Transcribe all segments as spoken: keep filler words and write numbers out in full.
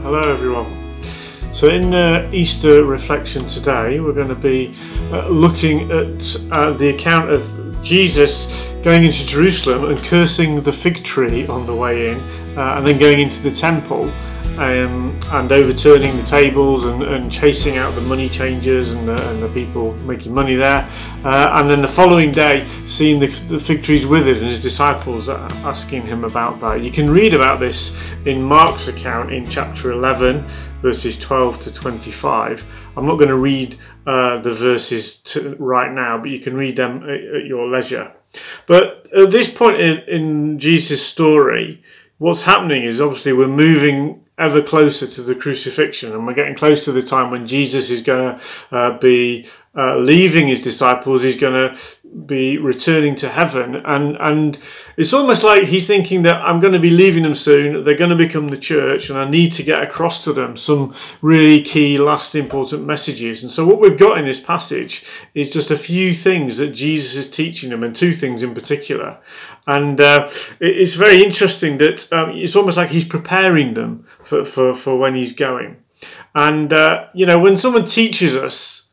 Hello everyone. So in uh, Easter reflection today we're going to be uh, looking at uh, the account of Jesus going into Jerusalem and cursing the fig tree on the way in, uh, and then going into the temple um, and overturning the tables and, and chasing out the money changers and the, and the people making money there, uh, and then the following day seeing the, the fig trees withered and his disciples asking him about that. You can read about this in Mark's account in chapter eleven verses twelve to twenty-five. I'm not going to read uh, the verses to, right now, but you can read them at, at your leisure. But at this point in, in Jesus' story, what's happening is obviously we're moving ever closer to the crucifixion, and we're getting close to the time when Jesus is going to uh, be uh, leaving his disciples. He's going to be returning to heaven, and and it's almost like he's thinking that I'm going to be leaving them soon, they're going to become the church, and I need to get across to them some really key last important messages. And so what we've got in this passage is just a few things that Jesus is teaching them, and two things in particular. And uh, it's very interesting that um, it's almost like he's preparing them for, for, for when he's going. And uh, you know, when someone teaches us,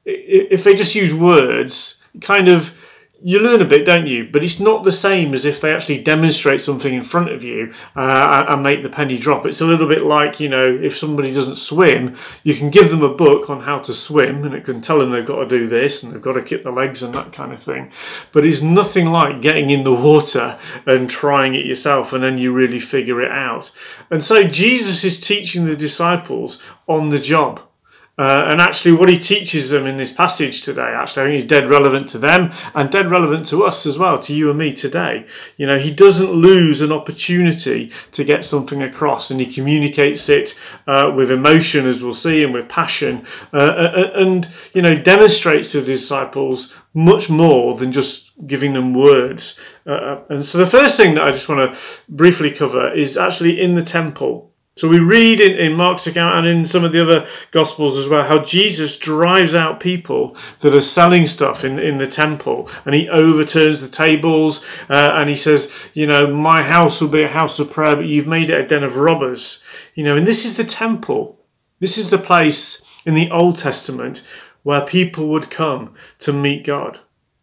if they just use words, kind of, you learn a bit, don't you? But it's not the same as if they actually demonstrate something in front of you uh, and make the penny drop. It's a little bit like, you know, if somebody doesn't swim, you can give them a book on how to swim and it can tell them they've got to do this and they've got to kick the legs and that kind of thing. But it's nothing like getting in the water and trying it yourself and then you really figure it out. And so Jesus is teaching the disciples on the job. Uh, and actually what he teaches them in this passage today, actually, I think is dead relevant to them and dead relevant to us as well, to you and me today. You know, he doesn't lose an opportunity to get something across, and he communicates it uh, with emotion, as we'll see, and with passion, uh, and, you know, demonstrates to the disciples much more than just giving them words. Uh, and so the first thing that I just want to briefly cover is actually in the temple. So we read in, in Mark's account and in some of the other Gospels as well how Jesus drives out people that are selling stuff in, in the temple, and he overturns the tables uh, and he says, you know, my house will be a house of prayer, but you've made it a den of robbers. You know, and this is the temple. This is the place in the Old Testament where people would come to meet God.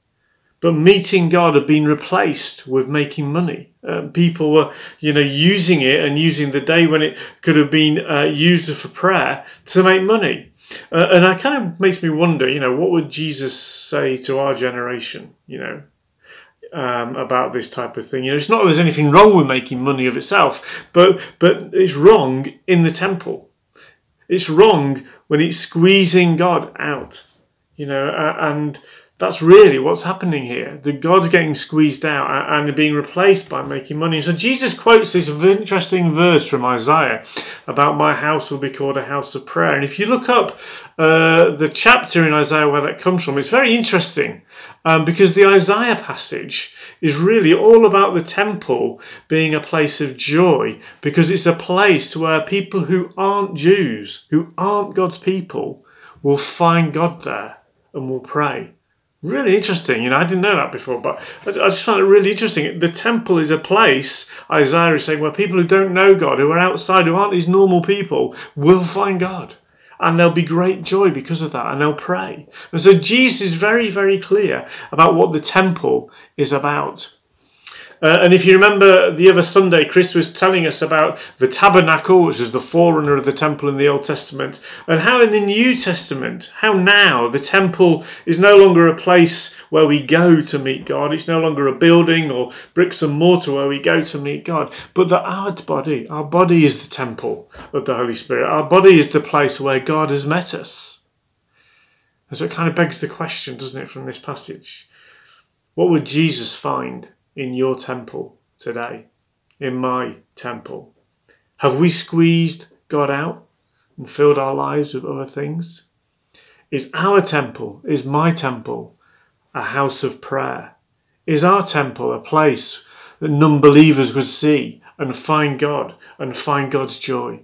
But meeting God had been replaced with making money. Uh, people were, you know, using it and using the day when it could have been uh, used for prayer to make money. Uh, and that kind of makes me wonder, you know, what would Jesus say to our generation, you know, um, about this type of thing? You know, it's not that there's anything wrong with making money of itself, but but it's wrong in the temple. It's wrong when it's squeezing God out, you know, uh, and that's really what's happening here. The God's getting squeezed out and being replaced by making money. So Jesus quotes this interesting verse from Isaiah about my house will be called a house of prayer. And if you look up uh, the chapter in Isaiah where that comes from, it's very interesting um, because the Isaiah passage is really all about the temple being a place of joy, because it's a place where people who aren't Jews, who aren't God's people, will find God there and will pray. Really interesting, you know, I didn't know that before, but I just found it really interesting. The temple is a place, Isaiah is saying, where people who don't know God, who are outside, who aren't these normal people, will find God. And there'll be great joy because of that, and they'll pray. And so Jesus is very, very clear about what the temple is about. Uh, and if you remember the other Sunday, Chris was telling us about the tabernacle, which is the forerunner of the temple in the Old Testament, and how in the New Testament, how now the temple is no longer a place where we go to meet God. It's no longer a building or bricks and mortar where we go to meet God, but that our body, our body is the temple of the Holy Spirit. Our body is the place where God has met us. And so it kind of begs the question, doesn't it, from this passage? What would Jesus find in your temple today, in my temple? Have we squeezed God out and filled our lives with other things? Is our temple, is my temple, a house of prayer? Is our temple a place that non-believers would see and find God and find God's joy?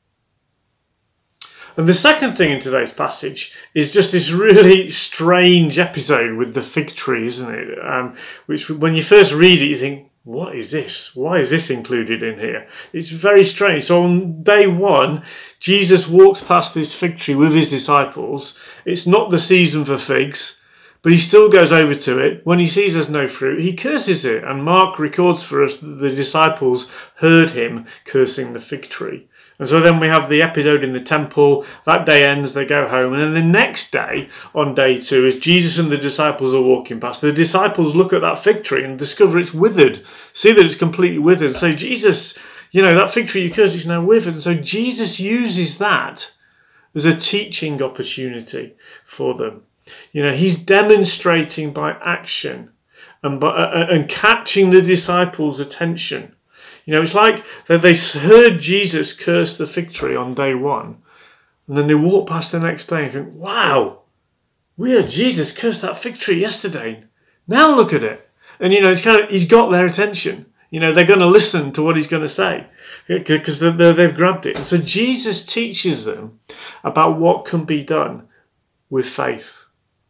And the second thing in today's passage is just this really strange episode with the fig tree, isn't it? Um, which, when you first read it, you think, what is this? Why is this included in here? It's very strange. So on day one, Jesus walks past this fig tree with his disciples. It's not the season for figs, but he still goes over to it. When he sees there's no fruit, he curses it. And Mark records for us that the disciples heard him cursing the fig tree. And so then we have the episode in the temple. That day ends, they go home. And then the next day, on day two, as Jesus and the disciples are walking past, the disciples look at that fig tree and discover it's withered. See that it's completely withered. And say, Jesus, you know, that fig tree you cursed is now withered. And so Jesus uses that as a teaching opportunity for them. You know, he's demonstrating by action and, by, uh, and catching the disciples' attention. You know, it's like that they heard Jesus curse the fig tree on day one, and then they walk past the next day and think, wow, we heard Jesus curse that fig tree yesterday. Now look at it. And, you know, it's kind of, he's got their attention. You know, they're going to listen to what he's going to say because they've grabbed it. And so Jesus teaches them about what can be done with faith.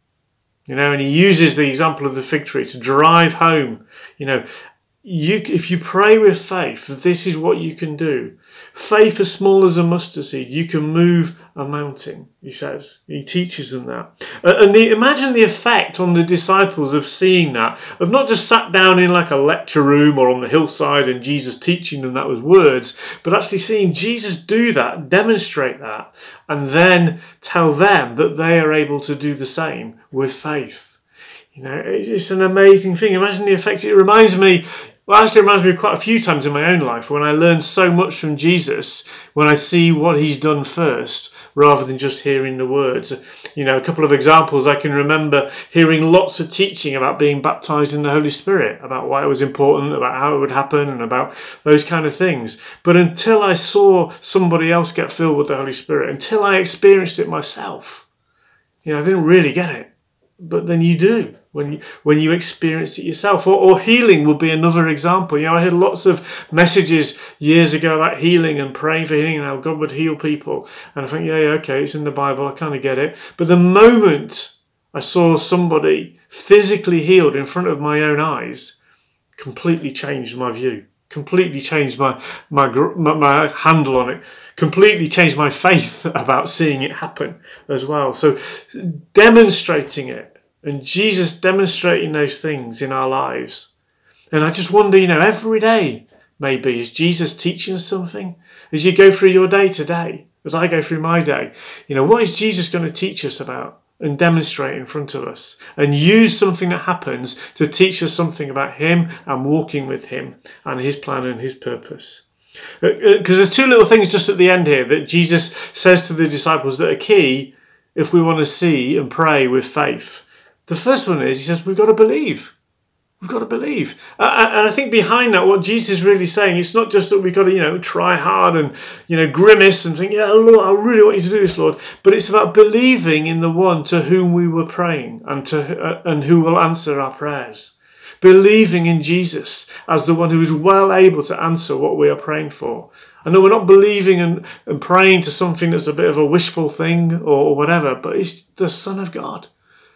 You know, and he uses the example of the fig tree to drive home, you know, You, if you pray with faith, this is what you can do. Faith as small as a mustard seed, you can move a mountain, he says. He teaches them that. And the, imagine the effect on the disciples of seeing that, of not just sat down in like a lecture room or on the hillside and Jesus teaching them that with words, but actually seeing Jesus do that, demonstrate that, and then tell them that they are able to do the same with faith. You know, it's an amazing thing. Imagine the effect. It reminds me, well, actually, it reminds me of quite a few times in my own life when I learn so much from Jesus when I see what he's done first rather than just hearing the words. You know, a couple of examples. I can remember hearing lots of teaching about being baptized in the Holy Spirit, about why it was important, about how it would happen, and about those kind of things. But until I saw somebody else get filled with the Holy Spirit, until I experienced it myself, you know, I didn't really get it. But then you do when you, when you experience it yourself. Or, or healing would be another example. You know, I heard lots of messages years ago about healing and praying for healing and how God would heal people. And I think, yeah, yeah, okay, it's in the Bible. I kind of get it. But the moment I saw somebody physically healed in front of my own eyes, completely changed my view. Completely changed my, my my my handle on it. Completely changed my faith about seeing it happen as well. So demonstrating it, and Jesus demonstrating those things in our lives. And I just wonder, you know, every day maybe is Jesus teaching us something? As you go through your day today, as I go through my day, you know, what is Jesus going to teach us about and demonstrate in front of us, and use something that happens to teach us something about him and walking with him and his plan and his purpose. Because there's two little things just at the end here that Jesus says to the disciples that are key if we want to see and pray with faith. The first one is, he says, we've got to believe. We've got to believe. Uh, and I think behind that, what Jesus is really saying, it's not just that we've got to, you know, try hard and, you know, grimace and think, yeah, Lord, I really want you to do this, Lord. But it's about believing in the one to whom we were praying and to uh, and who will answer our prayers. Believing in Jesus as the one who is well able to answer what we are praying for. I know we're not believing and, and praying to something that's a bit of a wishful thing or, or whatever, but it's the Son of God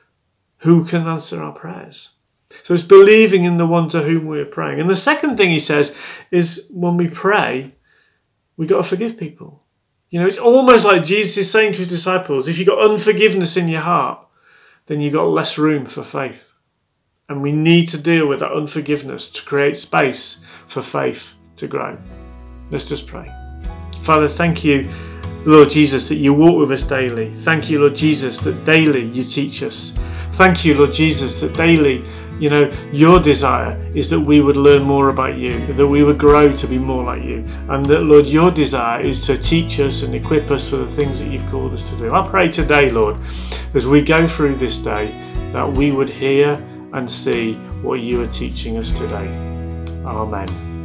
who can answer our prayers. So it's believing in the one to whom we're praying. And the second thing he says is when we pray, we got to forgive people. You know, it's almost like Jesus is saying to his disciples, if you've got unforgiveness in your heart, then you've got less room for faith. And we need to deal with that unforgiveness to create space for faith to grow. Let's just pray. Father, thank you, Lord Jesus, that you walk with us daily. Thank you, Lord Jesus, that daily you teach us. Thank you, Lord Jesus, that daily, you know, your desire is that we would learn more about you, that we would grow to be more like you, and that, Lord, your desire is to teach us and equip us for the things that you've called us to do. I pray today, Lord, as we go through this day, that we would hear and see what you are teaching us today. Amen.